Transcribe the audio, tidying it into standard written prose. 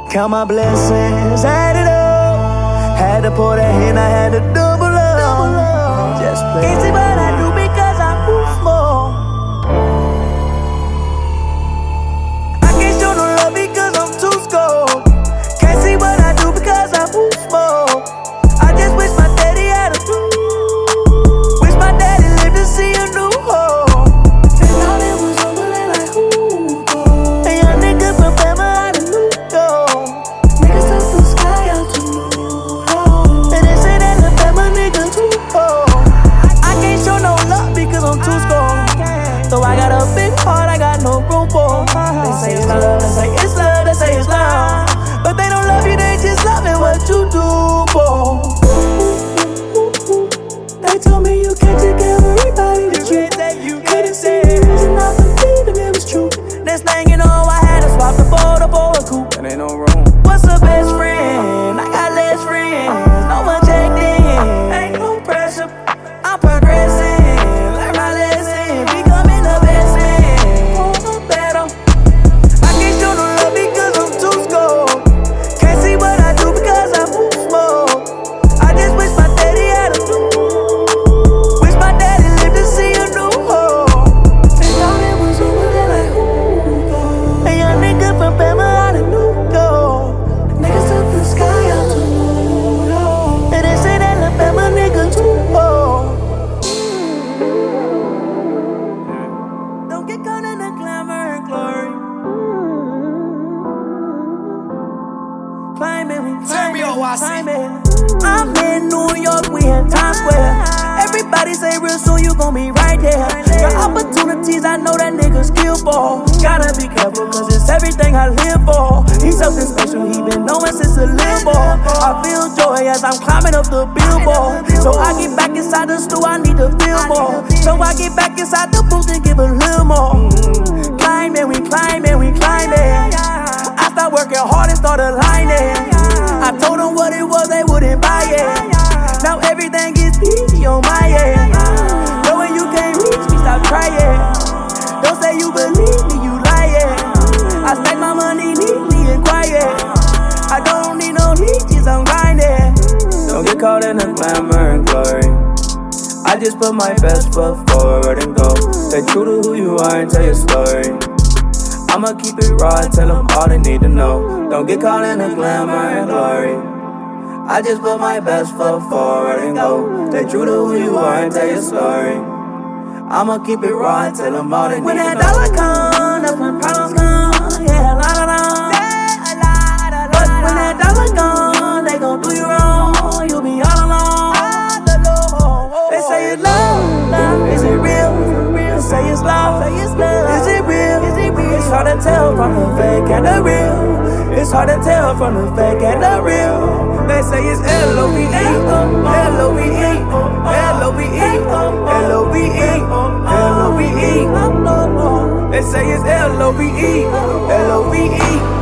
Count my blessings, add it up. Had to pour that hand, I had to double up. Just play. Easy, but I do because I move small. I can't show no love because I'm too scored. Can't see what I do because I move small. I just wish my daddy had a clue. Wish my daddy lived to see a new home. They thought it was over, they like, ooh. A young nigga from Bama out of New York. Niggas took the sky out to New York. And they say that the Bama nigga too old. I can't show no love because I'm too scored. So I got a big heart, I got no room for. They say it's love, they say it's love, they say it's love. But they don't love you, they just loving what you do for. They told me you can't take everybody that you couldn't see. And I believed it was true. Next thing you know, I had to swap the boat for a coupe. That ain't no room. What's a best friend? I got less friends. No one checked in. Ain't no pressure. I'm progressing. Learn my lesson. Becoming the best man. For the better. I can't show no love because I'm too scored. Can't see what I do because I move small. I just wish my daddy had a clue. Wish my daddy lived to see a new home. They thought it was over, they like, ooh. A young nigga from Bama out of New York. Niggas took the sky out to New York. And they say that the Bama nigga too old. Don't get caught in the glamour and glory. Climbing, we climbing. I'm in New York, we in Times Square. Everybody say real soon you gon' be right there. The opportunities I know that niggas kill for. Gotta be careful cause it's everything I live for. He's something special, he been knowing since a little boy. I feel joy as I'm climbing up the billboard. So I get back inside the stool, I need to feel more. So I get back inside the booth and give a little more. Climbing, we climbing, we climbing. I start working hard and start aligning. I told them what it was, they wouldn't buy it. Now everything is easy on my end. Knowing you can't reach me, stop trying. Don't say you believe me, you lying. I stack my money neatly and quiet. I don't need no leeches, I'm grinding. Don't get caught in the glamour and glory. I just put my best foot forward and go. Stay true to who you are and tell your story. I'ma keep it raw and tell them all they need to know. Don't get caught in the glamour and glory. I just put my best foot forward and go. Stay true to who you are and tell your story. I'ma keep it raw and tell them all they need to know. When that dollar come, that's when problems come. Yeah, la la la. But when that dollar gone, they gon' do you wrong. You'll be all alone. They say it's love, love. Is it real? They say it's love, is it real? It's hard to tell from the fake and the real. It's hard to tell from the fake and the real. They say it's L-O-V-E, L-O-V-E, L-O-V-E, L-O-V-E, L-O-V-E. They say it's L-O-V-E, L-O-V-E.